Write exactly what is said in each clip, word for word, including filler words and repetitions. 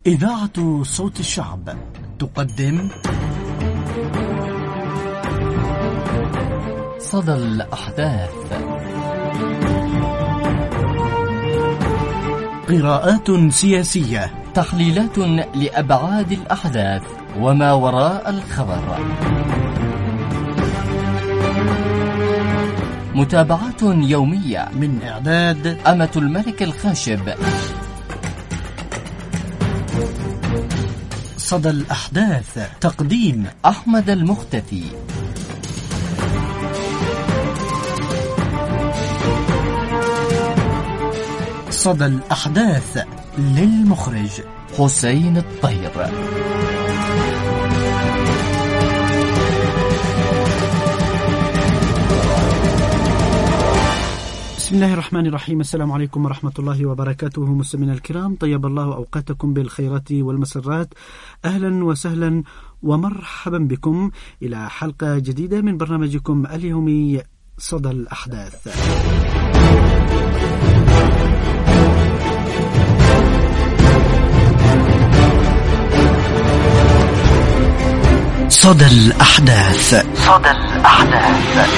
إذاعة صوت الشعب تقدم صدى الأحداث، قراءات سياسية، تحليلات لأبعاد الأحداث وما وراء الخبر، متابعات يومية من إعداد أمة الملك الخاشب. صدى الأحداث، تقديم أحمد المختفي. صدى الأحداث للمخرج حسين الطير. بسم الله الرحمن الرحيم. السلام عليكم ورحمة الله وبركاته. مستمعينا الكرام، طيب الله أوقاتكم بالخيرات والمسرات. أهلا وسهلا ومرحبا بكم إلى حلقة جديدة من برنامجكم اليومي صدى الأحداث. صدى الأحداث، صدى الأحداث.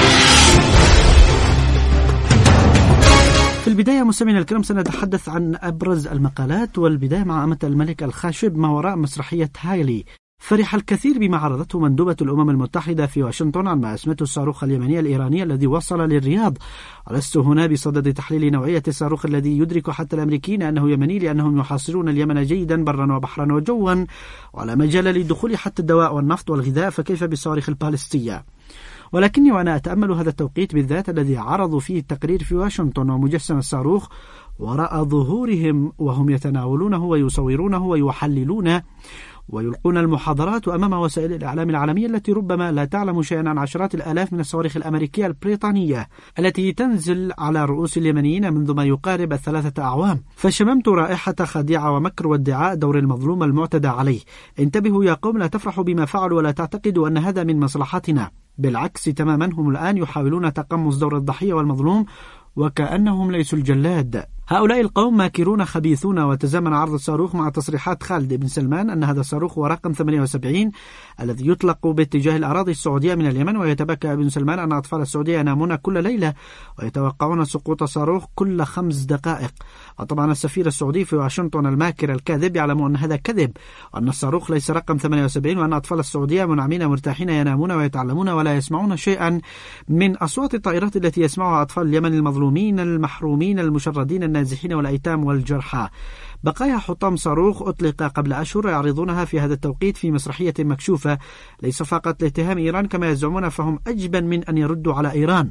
في البداية مستمعينا الكرام سنتحدث عن أبرز المقالات، والبداية مع أمة الملك الخاشب ما وراء مسرحية هايلي. فرح الكثير بما عرضته مندوبة الأمم المتحدة في واشنطن عن ما أسمته الصاروخ اليمني الإيراني الذي وصل للرياض. ولست هنا بصدد تحليل نوعية الصاروخ الذي يدرك حتى الأمريكيين أنه يمني، لأنهم يحاصرون اليمن جيدا برا وبحرا وجوا، ولا مجال للدخول حتى الدواء والنفط والغذاء، فكيف بالصواريخ البالستية؟ ولكني وأنا أتأمل هذا التوقيت بالذات الذي عرضوا فيه التقرير في واشنطن ومجسم الصاروخ وراء ظهورهم وهم يتناولونه ويصورونه ويحللونه ويلقون المحاضرات أمام وسائل الإعلام العالمية التي ربما لا تعلم شيئا عن عشرات الآلاف من الصواريخ الأمريكية البريطانية التي تنزل على رؤوس اليمنيين منذ ما يقارب الثلاثة أعوام. فشممت رائحة خديعة ومكر وادعاء دور المظلوم المعتدى عليه. انتبهوا يا قوم، لا تفرحوا بما فعلوا ولا تعتقدوا أن هذا من مصلحتنا، بالعكس تماما، هم الآن يحاولون تقمص دور الضحية والمظلوم وكأنهم ليسوا الجلاد. هؤلاء القوم ماكرون خبيثون. وتزامن عرض الصاروخ مع تصريحات خالد بن سلمان أن هذا الصاروخ هو رقم ثمانية وسبعين الذي يطلق باتجاه الأراضي السعودية من اليمن، ويتبكى ابن سلمان أن أطفال السعودية ينامون كل ليلة ويتوقعون سقوط صاروخ كل خمس دقائق. وطبعا السفير السعودي في واشنطن الماكر الكاذب يعلم أن هذا كذب، وأن الصاروخ ليس رقم ثمانية وسبعين، وأن أطفال السعودية منعمين مرتاحين ينامون ويتعلمون ولا يسمعون شيئا من أصوات الطائرات التي يسمعها أطفال اليمن المظلومين المحرومين المشردين النازحين والأيتام والجرحى. بقايا حطام صاروخ أطلق قبل أشهر يعرضونها في هذا التوقيت في مسرحية مكشوفة، ليس فقط لاتهام إيران كما يزعمون، فهم أجبن من أن يردوا على إيران.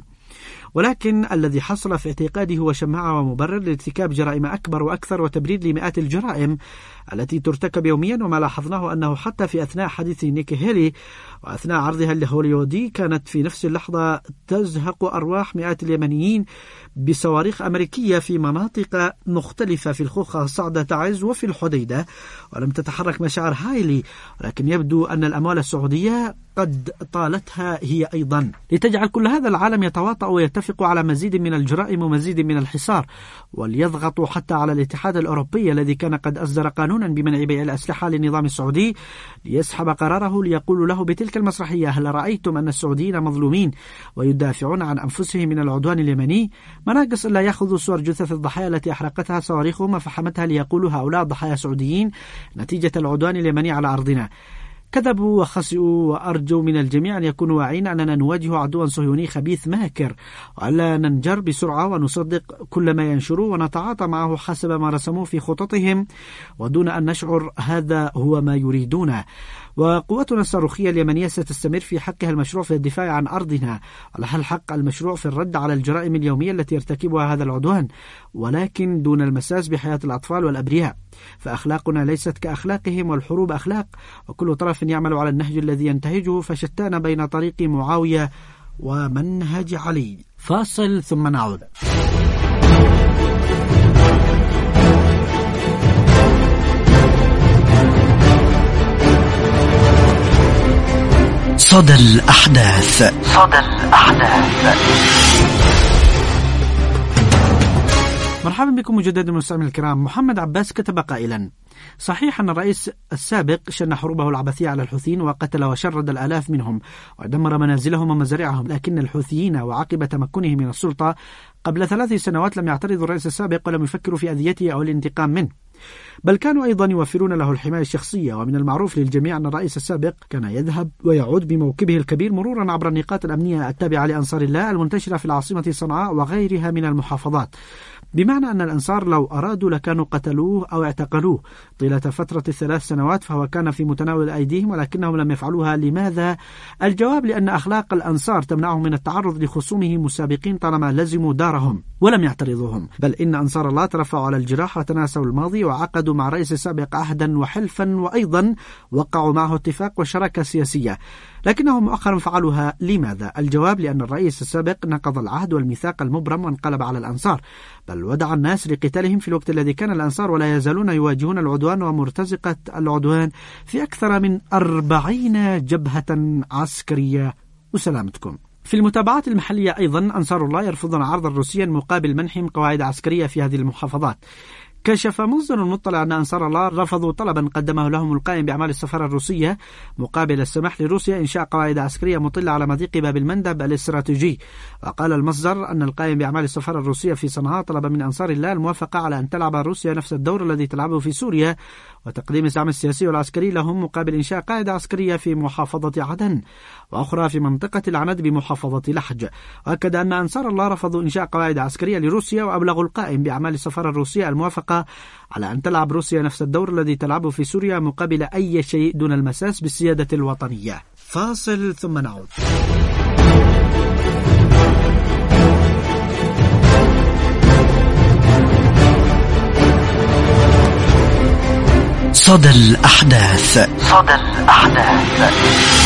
ولكن الذي حصل في اعتقادي هو شماعة ومبرر لارتكاب جرائم أكبر وأكثر وتبرير لمئات الجرائم التي ترتكب يوميا. وما لاحظناه أنه حتى في أثناء حديث نيكي هيلي وأثناء عرضها الهوليودي كانت في نفس اللحظة تزهق أرواح مئات اليمنيين بصواريخ أمريكية في مناطق مختلفة في الخوخة، صعدة تعز وفي الحديدة، ولم تتحرك مشاعر هايلي. ولكن يبدو أن الأموال السعودية قد طالتها هي أيضا، لتجعل كل هذا العالم يتواطأ ويتفق على مزيد من الجرائم ومزيد من الحصار، وليضغطوا حتى على الاتحاد الأوروبي الذي كان قد أصدر قانونا بمنع بيع الأسلحة للنظام السعودي ليسحب قراره، ليقول له بتلك المسرحية: هل رأيتم أن السعوديين مظلومين ويدافعون عن أنفسهم من العدوان اليمني؟ ما ناقص إلا يأخذوا صور جثث الضحايا التي أحرقتها صواريخهم وفحمتها ليقولوا هؤلاء ضحايا سعوديين نتيجة العدوان اليمني على أرضنا. كذبوا وخسئوا، وأرجوا من الجميع أن يكونوا واعين أننا نواجه عدوا صهيوني خبيث ماكر، وألا ننجر بسرعة ونصدق كل ما ينشروه ونتعاطى معه حسب ما رسموه في خططهم ودون أن نشعر هذا هو ما يريدونه. وقوتنا الصاروخية اليمنية ستستمر في حقها المشروع في الدفاع عن أرضنا، ولها الحق المشروع في الرد على الجرائم اليومية التي يرتكبها هذا العدوان، ولكن دون المساس بحياة الأطفال والأبرياء. فأخلاقنا ليست كأخلاقهم، والحروب أخلاق، وكل طرف يعمل على النهج الذي ينتهجه، فشتان بين طريق معاوية ومنهج علي. فاصل ثم نعود. صدى الأحداث، صدى الأحداث. مرحبا بكم مجددا مستمعينا الكرام. محمد عباس كتب قائلا: صحيح أن الرئيس السابق شن حروبه العبثية على الحوثيين وقتل وشرد الآلاف منهم ودمر منازلهم ومزارعهم، لكن الحوثيين وعقب تمكنهم من السلطة قبل ثلاث سنوات لم يعترضوا الرئيس السابق ولم يفكروا في أذيته أو الانتقام منه، بل كانوا أيضا يوفرون له الحماية الشخصية. ومن المعروف للجميع أن الرئيس السابق كان يذهب ويعود بموكبه الكبير مرورا عبر النقاط الأمنية التابعة لأنصار الله المنتشرة في العاصمة صنعاء وغيرها من المحافظات، بمعنى أن الأنصار لو أرادوا لكانوا قتلوه أو اعتقلوه طيلة فترة الثلاث سنوات، فهو كان في متناول أيديهم ولكنهم لم يفعلوها. لماذا؟ الجواب لأن أخلاق الأنصار تمنعهم من التعرض لخصومه مسابقين طالما لزموا دارهم ولم يعترضوهم، بل إن أنصار الله ترفعوا على الجراح وتناسوا الماضي وعقدوا مع الرئيس السابق عهدا وحلفا، وأيضا وقعوا معه اتفاق وشراكة سياسية، لكنهم مؤخرا فعلوها. لماذا؟ الجواب لأن الرئيس السابق نقض العهد والميثاق المبرم وانقلب على الأنصار، بل ودع الناس لقتالهم في الوقت الذي كان الأنصار ولا يزالون يواجهون العدوان ومرتزقة العدوان في أكثر من أربعين جبهة عسكرية. وسلامتكم. في المتابعات المحلية أيضا أنصار الله يرفضون عرضا روسيا مقابل منحهم قواعد عسكرية في هذه المحافظات. كشف مصدر مطلع أن أنصار الله رفضوا طلبا قدمه لهم القائم بأعمال السفارة الروسية مقابل السماح لروسيا إنشاء قواعد عسكرية مطلة على مضيق باب المندب الاستراتيجي. وقال المصدر أن القائم بأعمال السفارة الروسية في صنعاء طلب من أنصار الله الموافقة على أن تلعب روسيا نفس الدور الذي تلعبه في سوريا وتقديم الدعم السياسي والعسكري لهم مقابل إنشاء قاعدة عسكرية في محافظة عدن وأخرى في منطقة العناد بمحافظة لحج. وأكد أن أنصار الله رفضوا إنشاء قواعد عسكرية لروسيا وأبلغوا القائم بأعمال السفارة الروسية الموافقة على أن تلعب روسيا نفس الدور الذي تلعبه في سوريا مقابل أي شيء دون المساس بالسيادة الوطنية. فاصل ثم نعود. صدى الأحداث. صدى الأحداث.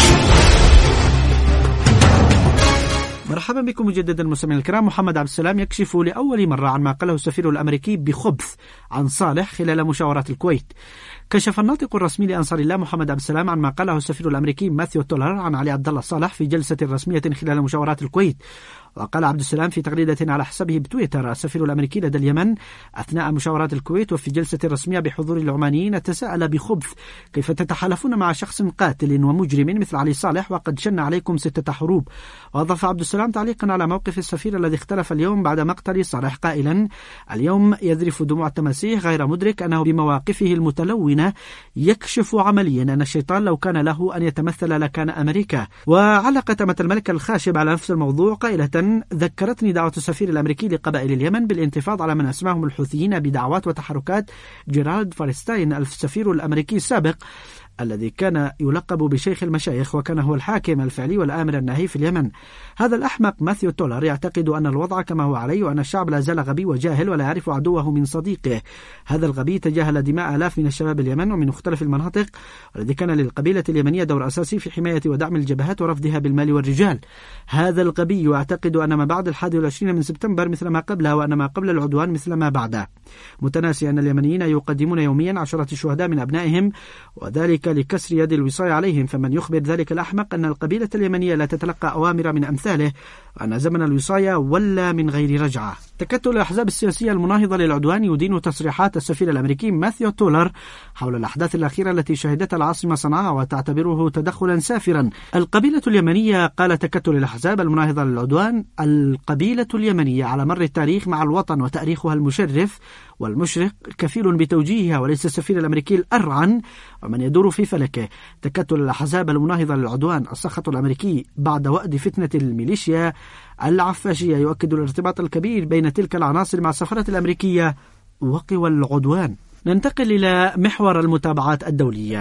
مرحبا بكم مجددا مستمعينا الكرام. محمد عبد السلام يكشف لأول مرة عن ما قاله السفير الأمريكي بخبث عن صالح خلال مشاورات الكويت. كشف الناطق الرسمي لأنصار الله محمد عبد السلام عن ما قاله السفير الأمريكي ماثيو تولر عن علي عبد الله صالح في جلسة رسمية خلال مشاورات الكويت. وقال عبد السلام في تغريدة على حسابه بتويتر: السفير الأمريكي لدى اليمن أثناء مشاورات الكويت وفي جلسة رسمية بحضور العمانيين تساءل بخبث: كيف تتحالفون مع شخص قاتل ومجرم مثل علي صالح وقد شن عليكم ستة حروب؟ وأضاف عبد السلام تعليقا على موقف السفير الذي اختلف اليوم بعد مقتل صالح قائلا: اليوم يذرف دموع التماسيح غير مدرك أنه بمواقفه المتلونة يكشف عمليا أن الشيطان لو كان له أن يتمثل لكان أمريكا. وعلقت أمة الملك الخاشب على نفس الموضوع قائلة: ذكرتني دعوة السفير الأمريكي لقبائل اليمن بالانتفاض على من أسماهم الحوثيين بدعوات وتحركات جيرالد فارستاين السفير الأمريكي السابق الذي كان يلقب بشيخ المشايخ وكان هو الحاكم الفعلي والآمر الناهي في اليمن. هذا الأحمق ماثيو تولر يعتقد أن الوضع كما هو عليه وأن الشعب لا زال غبي وجاهل ولا يعرف عدوه من صديقه. هذا الغبي تجاهل دماء آلاف من الشباب اليمن ومن مختلف المناطق، والذي كان للقبيلة اليمنية دور أساسي في حماية ودعم الجبهات ورفضها بالمال والرجال. هذا الغبي يعتقد أن ما بعد الحادي والعشرين من سبتمبر مثل ما قبله وأن ما قبل العدوان مثل ما بعده، متناسي أن اليمنيين يقدمون يوميا عشرة شهداء من أبنائهم وذلك لكسر يد الوصاية عليهم. فمن يخبر ذلك الأحمق أن القبيلة اليمنية لا تتلقى أوامر من أمثاله وأن زمن الوصاية ولا من غير رجعة. تكتل الأحزاب السياسية المناهضة للعدوان يدين تصريحات السفير الأمريكي ماثيو تولر حول الأحداث الأخيرة التي شهدتها العاصمة صنعاء وتعتبره تدخلا سافرا. القبيلة اليمنية، قال تكتل الأحزاب المناهضة للعدوان، القبيلة اليمنية على مر التاريخ مع الوطن وتاريخها المشرف والمشرق كفيل بتوجيهها وليس السفير الأمريكي الأرعن ومن يدور في فلكه. تكتل الأحزاب المناهضة للعدوان السخط الأمريكي بعد وأد فتنة الميليشيا العفاشية يؤكد الارتباط الكبير بين تلك العناصر مع السفارة الأمريكية وقوى العدوان. ننتقل إلى محور المتابعات الدولية.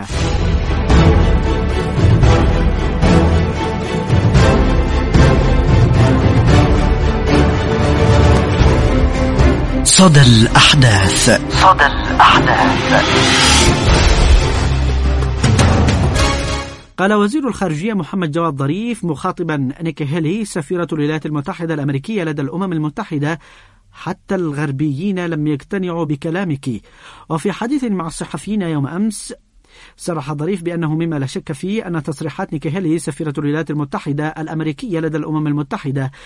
صدى الأحداث. صدى الأحداث. قال وزير الخارجية محمد جواد ظريف مخاطبا نيكي هيلي سفيرة الولايات المتحدة الأمريكية لدى الأمم المتحدة: حتى الغربيين لم يقتنعوا بكلامك. وفي حديث مع الصحفيين يوم أمس صرح ظريف بأنه مما لا شك فيه أن تصريحات نيكي هيلي سفيرة الولايات المتحدة الأمريكية لدى الأمم المتحدة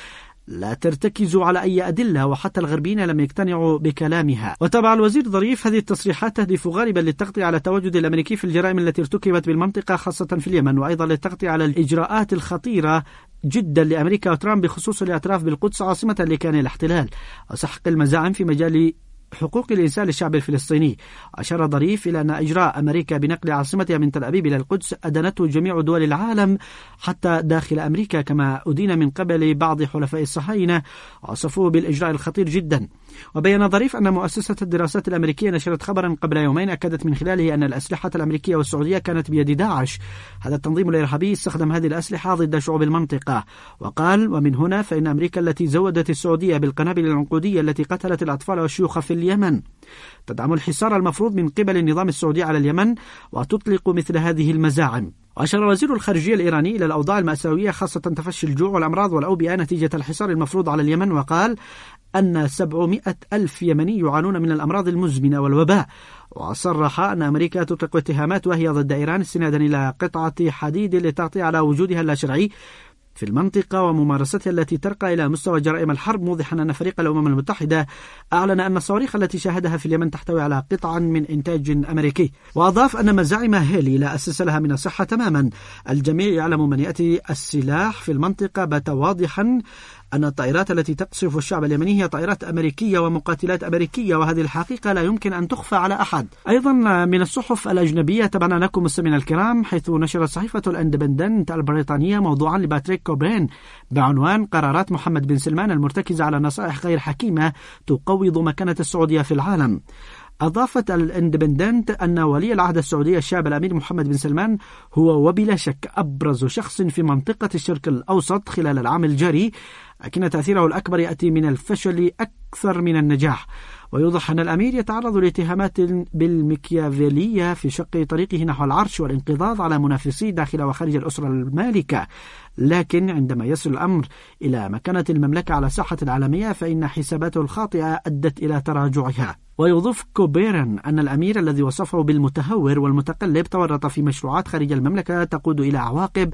لا ترتكز على أي أدلة، وحتى الغربيين لم يقتنعوا بكلامها. وتابع الوزير ظريف: هذه التصريحات تهدف غالبا للتغطية على التواجد الأمريكي في الجرائم التي ارتكبت بالمنطقة خاصة في اليمن، وأيضا للتغطية على الإجراءات الخطيرة جدا لأمريكا وترامب بخصوص الاعتراف بالقدس عاصمة لكيان الاحتلال وسحق المزاعم في مجال حقوق الإنسان للشعب الفلسطيني. أشار ظريف إلى أن إجراء أمريكا بنقل عاصمتها من تل أبيب إلى القدس أدنته جميع دول العالم حتى داخل أمريكا، كما أدين من قبل بعض حلفاء الصهاينة وصفوه بالإجراء الخطير جدا. وبين ظريف أن مؤسسة الدراسات الأمريكية نشرت خبرا قبل يومين أكدت من خلاله أن الأسلحة الأمريكية والسعودية كانت بيد داعش. هذا التنظيم الإرهابي استخدم هذه الأسلحة ضد شعوب المنطقة. وقال: ومن هنا فإن أمريكا التي زودت السعودية بالقنابل العنقودية التي قتلت الأطفال والشيوخ في اليمن تدعم الحصار المفروض من قبل النظام السعودي على اليمن وتطلق مثل هذه المزاعم. وأشار وزير الخارجية الإيراني إلى الأوضاع المأساوية خاصة تفشي الجوع والأمراض والأوبئة نتيجة الحصار المفروض على اليمن، وقال أن سبعمائة ألف يمني يعانون من الأمراض المزمنة والوباء. وصرح أن أمريكا تطلق اتهامات وهي ضد إيران استنادا إلى قطعة حديد لتغطية على وجودها اللاشرعي في المنطقة وممارستها التي ترقى إلى مستوى جرائم الحرب، موضحا أن فريق الأمم المتحدة أعلن أن الصواريخ التي شاهدها في اليمن تحتوي على قطعا من إنتاج أمريكي. وأضاف أن مزاعم هيلي لا أساس لها من الصحة تماما. الجميع يعلم من يأتي السلاح في المنطقة. بات واضحا أن الطائرات التي تقصف الشعب اليمني هي طائرات أمريكية ومقاتلات أمريكية، وهذه الحقيقة لا يمكن أن تخفى على أحد. أيضا من الصحف الأجنبية تابعنا لكم مستمعينا الكرام، حيث نشرت صحيفة الاندبندنت البريطانية موضوعا لباتريك كوبرين بعنوان قرارات محمد بن سلمان المرتكزة على نصائح غير حكيمة تقوض مكانة السعودية في العالم. أضافت الاندبندنت أن ولي العهد السعودي الشاب الأمير محمد بن سلمان هو وبلا شك أبرز شخص في منطقة الشرق الأوسط خلال العام الجاري، لكن تأثيره الأكبر يأتي من الفشل أكثر من النجاح. ويوضح أن الأمير يتعرض لاتهامات بالمكيافيلية في شق طريقه نحو العرش والانقضاض على منافسيه داخل وخارج الأسرة المالكة، لكن عندما يصل الأمر إلى مكانة المملكة على الساحة العالمية فإن حساباته الخاطئة أدت إلى تراجعها. ويضيف كوبيرن أن الأمير الذي وصفه بالمتهور والمتقلب تورط في مشروعات خارج المملكة تقود إلى عواقب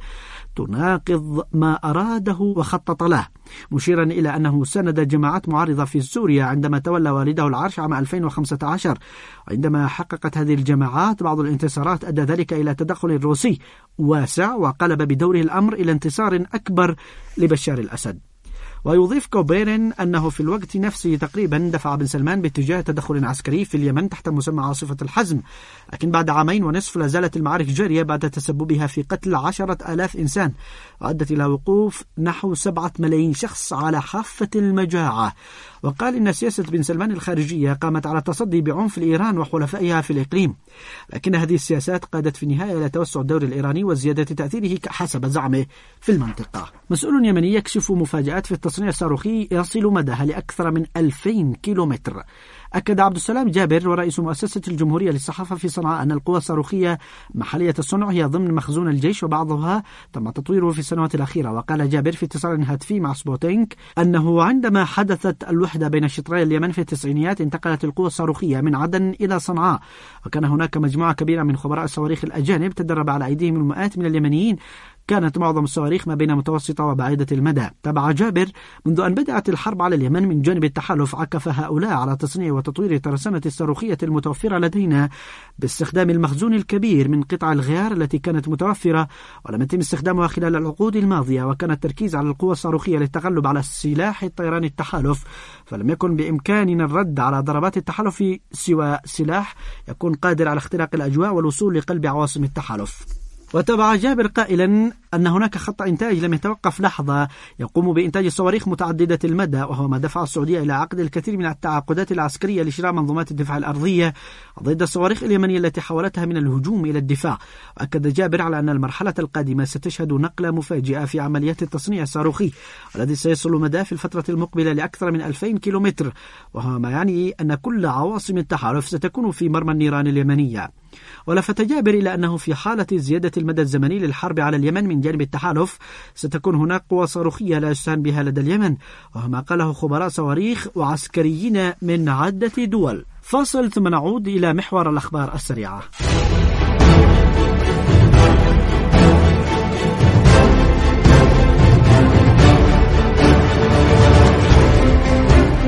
تناقض ما أراده وخطط له، مشيرا إلى أنه ساند جماعات معارضة في سوريا عندما تولى والده العرش عام ألفين وخمسة عشر. وعندما حققت هذه الجماعات بعض الانتصارات أدى ذلك إلى تدخل روسي واسع وقلب بدوره الأمر إلى انتصار أكبر لبشار الأسد. ويضيف كوبيرن أنه في الوقت نفسه تقريبا دفع بن سلمان باتجاه تدخل عسكري في اليمن تحت مسمى عاصفة الحزم، لكن بعد عامين ونصف لا زالت المعارك جارية بعد تسببها في قتل عشرة آلاف إنسان، وأدت إلى وقوف نحو سبعة ملايين شخص على حافة المجاعة. وقال إن سياسة بن سلمان الخارجية قامت على التصدي بعنف لإيران وحلفائها في الإقليم، لكن هذه السياسات قادت في النهاية إلى توسع الدور الإيراني وزيادة تأثيره حسب زعمه في المنطقة. مسؤول يمني يكشف مفاجآت في التصنيع الصاروخي يصل مداها لأكثر من ألفين كيلومتر. أكد عبد السلام جابر ورئيس مؤسسة الجمهورية للصحافة في صنعاء أن القوى الصاروخية محلية الصنع هي ضمن مخزون الجيش وبعضها تم تطويره في السنوات الأخيرة. وقال جابر في اتصال هاتفي مع سبوتينك أنه عندما حدثت الوحدة بين شطري اليمن في التسعينيات انتقلت القوى الصاروخية من عدن إلى صنعاء، وكان هناك مجموعة كبيرة من خبراء الصواريخ الأجانب تدرب على أيديهم المئات من اليمنيين، كانت معظم الصواريخ ما بين متوسطة وبعيدة المدى. تبع جابر منذ أن بدأت الحرب على اليمن من جانب التحالف عكف هؤلاء على تصنيع وتطوير الترسانة الصاروخية المتوفرة لدينا باستخدام المخزون الكبير من قطع الغيار التي كانت متوفرة ولم يتم استخدامها خلال العقود الماضية، وكان التركيز على القوى الصاروخية للتغلب على سلاح الطيران التحالف، فلم يكن بإمكاننا الرد على ضربات التحالف سوى سلاح يكون قادر على اختراق الأجواء والوصول لقلب عواصم التحالف. وتبع جابر قائلا أن هناك خط إنتاج لم يتوقف لحظة يقوم بإنتاج صواريخ متعددة المدى، وهو ما دفع السعودية إلى عقد الكثير من التعاقدات العسكرية لشراء منظومات الدفاع الأرضية ضد الصواريخ اليمنية التي حولتها من الهجوم إلى الدفاع. وأكد جابر على أن المرحلة القادمة ستشهد نقلة مفاجئة في عمليات التصنيع الصاروخي والذي سيصل مداه في الفترة المقبلة لأكثر من ألفين كيلومتر، وهو ما يعني أن كل عواصم التحالف ستكون في مرمى النيران اليمنية. ولفت جابر إلى أنه في حالة زيادة المدى الزمني للحرب على اليمن من جانب التحالف ستكون هناك قوى صاروخية لا يستهان بها لدى اليمن، وهو ما قاله خبراء صواريخ وعسكريين من عدة دول. فاصل ثم نعود إلى محور الأخبار السريعة.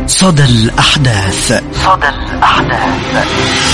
صدى الأحداث. صدى الأحداث.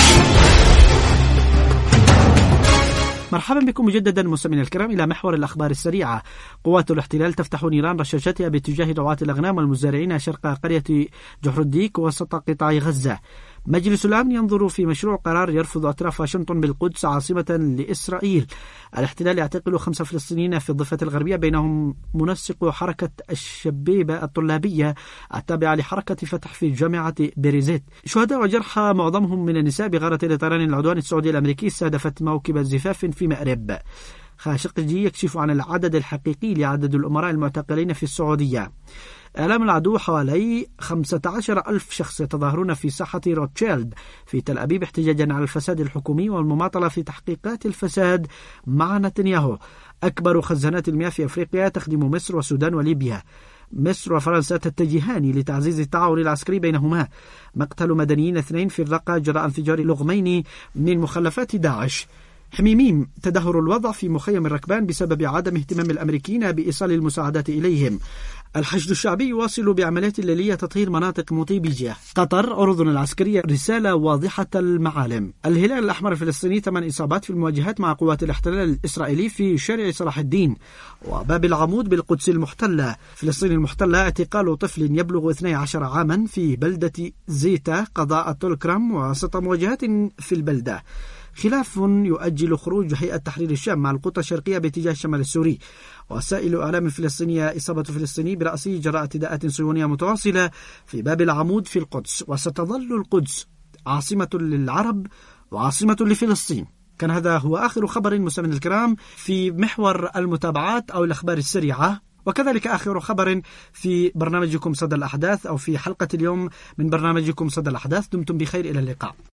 مرحبا بكم مجددا مستمعينا الكرام إلى محور الأخبار السريعة. قوات الاحتلال تفتح نيران رشاشاتها باتجاه رعاة الأغنام والمزارعين شرق قرية جحر الديك وسط قطاع غزة. مجلس الأمن ينظر في مشروع قرار يرفض أطراف واشنطن بالقدس عاصمة لإسرائيل. الاحتلال يعتقل خمسة فلسطينيين في الضفة الغربية، بينهم منسق حركة الشبيبة الطلابية التابعة لحركة فتح في جامعة بيريزيت. شهداء وجرحى معظمهم من النساء بغارة لطيران العدوان السعودي الأمريكي استهدفت موكب الزفاف في مأرب. خاشقجي يكشف عن العدد الحقيقي لعدد الأمراء المعتقلين في السعودية. إعلام العدو حوالي خمسة عشر ألف شخص يتظاهرون في ساحة روتشيلد في تل أبيب احتجاجا على الفساد الحكومي والمماطلة في تحقيقات الفساد مع نتنياهو. أكبر خزانات المياه في أفريقيا تخدم مصر والسودان وليبيا. مصر وفرنسا تتجهان لتعزيز التعاون العسكري بينهما. مقتل مدنيين اثنين في الرقة جراء انفجار لغمين من مخلفات داعش. حميميم تدهور الوضع في مخيم الركبان بسبب عدم اهتمام الأمريكيين بإيصال المساعدات إليهم. الحشد الشعبي يواصل بعمليات الليلية تطهير مناطق موطيبيجيا. قطر عروضنا العسكرية رسالة واضحة المعالم. الهلال الأحمر الفلسطيني ثمان إصابات في المواجهات مع قوات الاحتلال الإسرائيلي في شارع صلاح الدين. وباب العمود بالقدس المحتلة. فلسطين المحتلة اعتقال طفل يبلغ اثني عشر عاما في بلدة زيتا قضاء تولكرام وسط مواجهات في البلدة. خلاف يؤجل خروج هيئة تحرير الشام مع القطة الشرقية باتجاه الشمال السوري. وسائل إعلام فلسطينية إصابة فلسطيني برأسه جراء اعتداءات صهيونية متواصلة في باب العمود في القدس. وستظل القدس عاصمة للعرب وعاصمة لفلسطين. كان هذا هو آخر خبر مستمعينا الكرام في محور المتابعات أو الأخبار السريعة، وكذلك آخر خبر في برنامجكم صدى الأحداث أو في حلقة اليوم من برنامجكم صدى الأحداث. دمتم بخير، إلى اللقاء.